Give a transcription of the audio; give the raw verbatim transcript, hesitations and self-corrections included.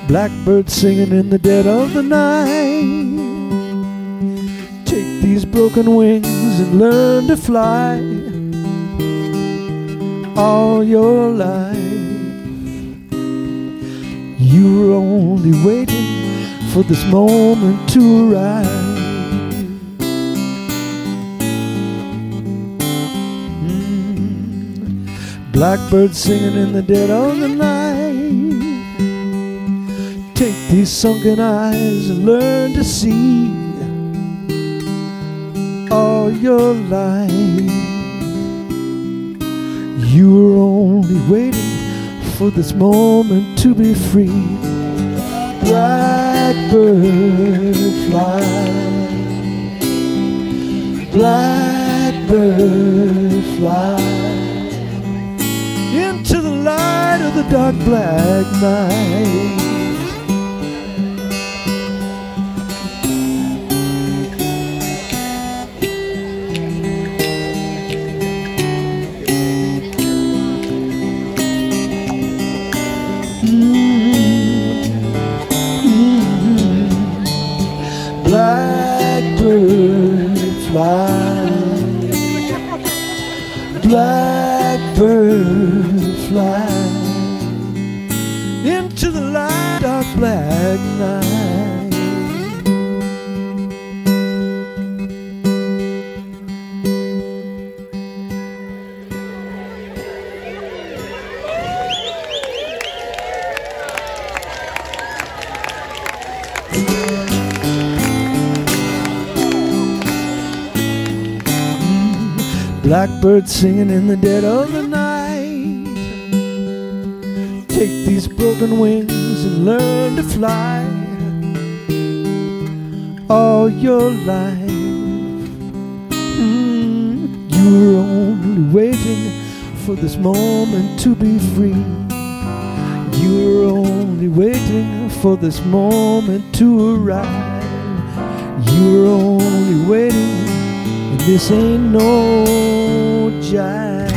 Blackbird singing in the dead of the night. Take these broken wings and learn to fly all your life. You were only waiting for this moment to arrive. Blackbird singing in the dead of the night. Take these sunken eyes and learn to see all your life. You were only waiting for this moment to be free. Blackbird fly, blackbird fly into the light of the dark black night. Blackbird fly, blackbird fly into the light dark black night. Blackbird singing in the dead of the night. Take these broken wings and learn to fly all your life. Mm, you were only waiting for this moment to be free. You were only waiting for this moment to arrive. You were only waiting. This ain't no jive.